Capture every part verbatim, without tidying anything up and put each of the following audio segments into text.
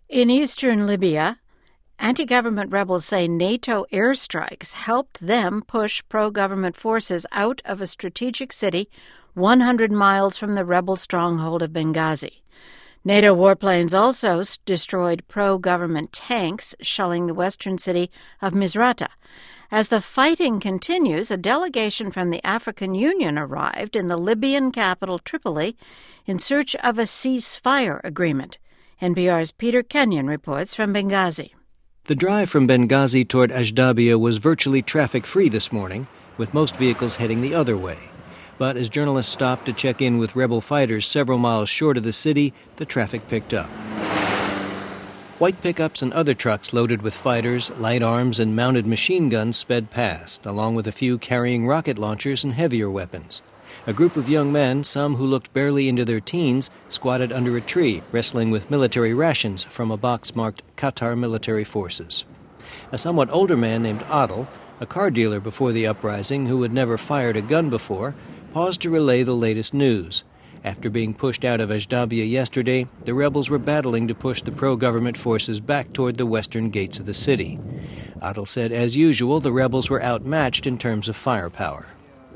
In eastern Libya, anti-government rebels say NATO airstrikes helped them push pro-government forces out of a strategic city one hundred miles from the rebel stronghold of Benghazi. NATO warplanes also destroyed pro-government tanks, shelling the western city of Misrata. As the fighting continues, a delegation from the African Union arrived in the Libyan capital Tripoli in search of a ceasefire agreement. N P R's Peter Kenyon reports from Benghazi. The drive from Benghazi toward Ashdabia was virtually traffic-free this morning, with most vehicles heading the other way. But as journalists stopped to check in with rebel fighters several miles short of the city, the traffic picked up. White pickups and other trucks loaded with fighters, light arms, and mounted machine guns sped past, along with a few carrying rocket launchers and heavier weapons. A group of young men, some who looked barely into their teens, squatted under a tree, wrestling with military rations from a box marked Qatar Military Forces. A somewhat older man named Adel, a car dealer before the uprising who had never fired a gun before, paused to relay the latest news. After being pushed out of Ashdabia yesterday, the rebels were battling to push the pro-government forces back toward the western gates of the city. Adel said, as usual, the rebels were outmatched in terms of firepower.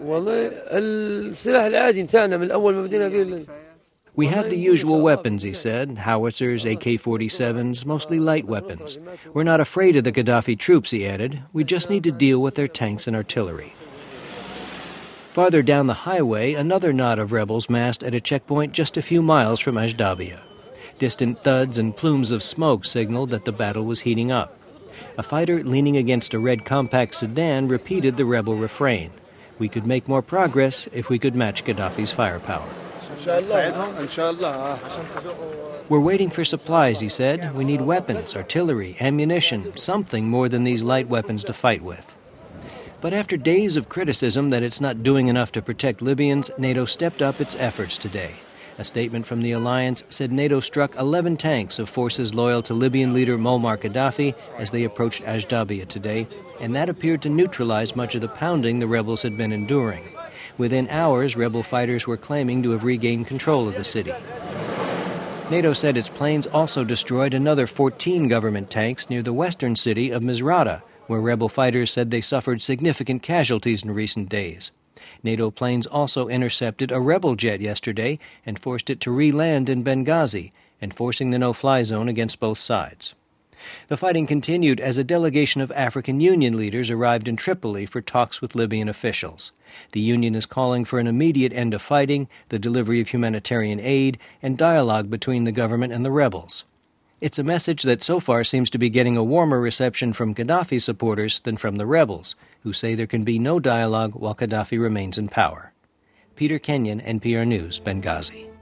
We had the usual weapons, he said, howitzers, A K forty-sevens, mostly light weapons. We're not afraid of the Gaddafi troops, he added. We just need to deal with their tanks and artillery. Farther down the highway, another knot of rebels massed at a checkpoint just a few miles from Ashdabia. Distant thuds and plumes of smoke signaled that the battle was heating up. A fighter leaning against a red compact sedan repeated the rebel refrain. We could make more progress if we could match Gaddafi's firepower. We're waiting for supplies, he said. We need weapons, artillery, ammunition, something more than these light weapons to fight with. But after days of criticism that it's not doing enough to protect Libyans, NATO stepped up its efforts today. A statement from the alliance said NATO struck eleven tanks of forces loyal to Libyan leader Muammar Gaddafi as they approached Ashdabia today, and that appeared to neutralize much of the pounding the rebels had been enduring. Within hours, rebel fighters were claiming to have regained control of the city. NATO said its planes also destroyed another fourteen government tanks near the western city of Misrata, where rebel fighters said they suffered significant casualties in recent days. NATO planes also intercepted a rebel jet yesterday and forced it to re-land in Benghazi, enforcing the no-fly zone against both sides. The fighting continued as a delegation of African Union leaders arrived in Tripoli for talks with Libyan officials. The Union is calling for an immediate end to fighting, the delivery of humanitarian aid, and dialogue between the government and the rebels. It's a message that so far seems to be getting a warmer reception from Gaddafi supporters than from the rebels, who say there can be no dialogue while Gaddafi remains in power. Peter Kenyon, N P R News, Benghazi.